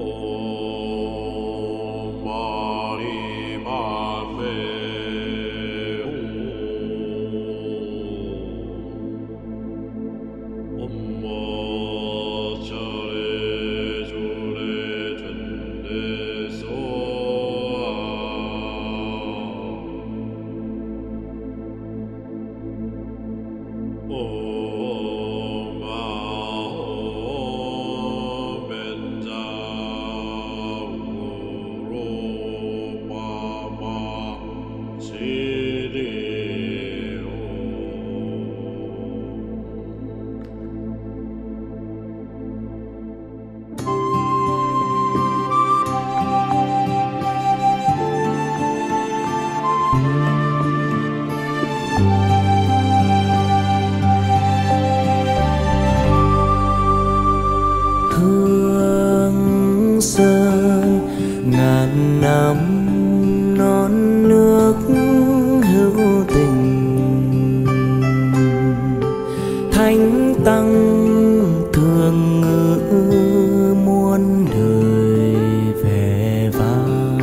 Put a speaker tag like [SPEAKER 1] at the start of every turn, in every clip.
[SPEAKER 1] ngàn năm non nước hữu tình, thánh tăng thường ngữ muôn đời vẻ vang.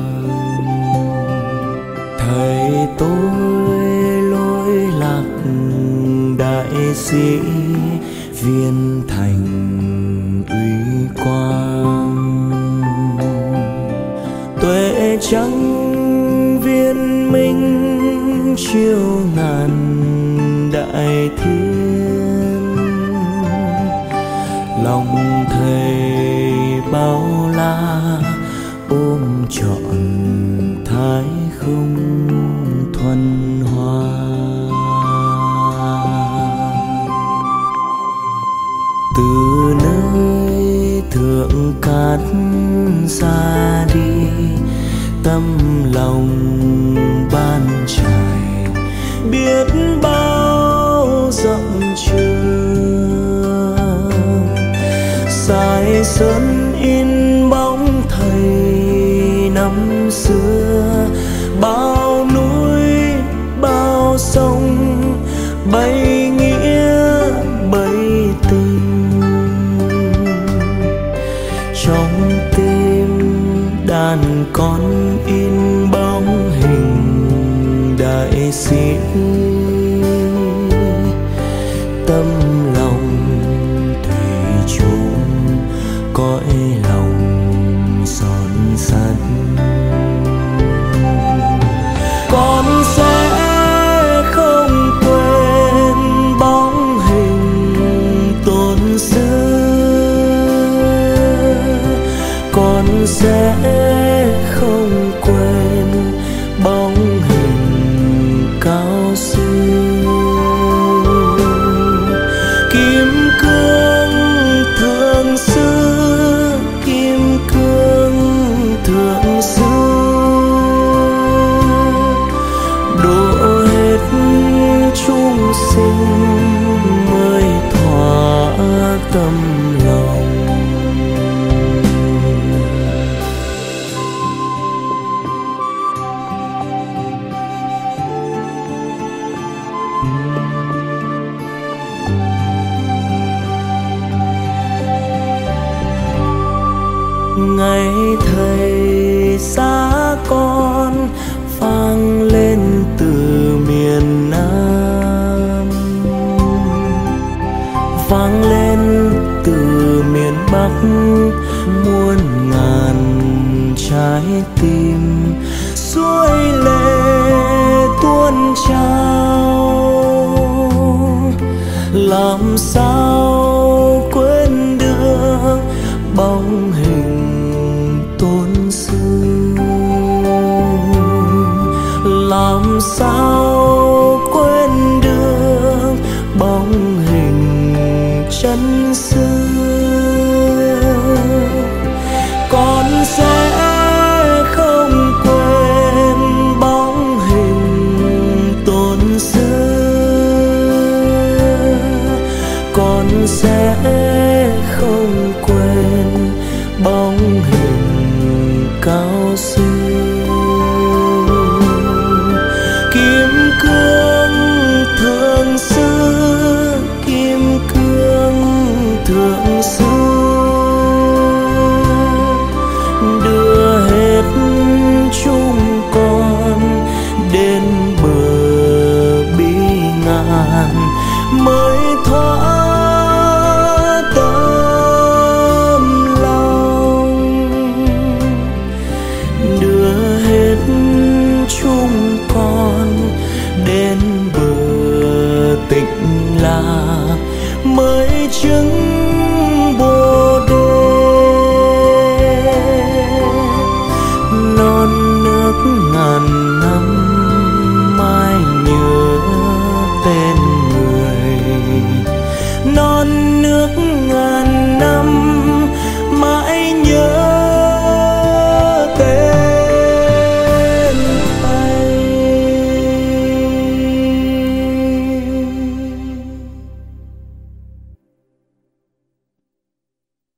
[SPEAKER 1] Thầy tôi lỗi lạc đại sĩ viên thành uy quang, tuệ trắng viên minh chiêu ngàn đại thiên. Lòng thầy bao la ôm trọn thái không thuần hoa. Từ nơi thượng cát xa đi, tâm lòng ban trải biết bao rộng trường. Sài sơn in bóng thầy năm xưa, bao núi bao sông bấy nghĩa bấy tình. Trong tim đàn con in bóng hình đại sĩ, tâm lòng thủy chung cõi lòng son sắt. Con sẽ không quên bóng hình tôn sư, con sẽ không quên bóng hình cao xưa. Kim cương thượng sư, kim cương thượng sư, độ hết chúng sinh mới thỏa tâm lòng. Ngày thầy xa con vang lên từ miền Nam, vang lên từ miền Bắc, muôn ngàn trái tim suối lệ tuôn trào. Làm sao quên được bóng hình tôn sư, làm sao quên được bóng hình chân xưa. Con sẽ không quên bóng hình tôn sư, con sẽ không quên bóng hình cao xưa. Kim cương thượng sư, kim cương thượng sư,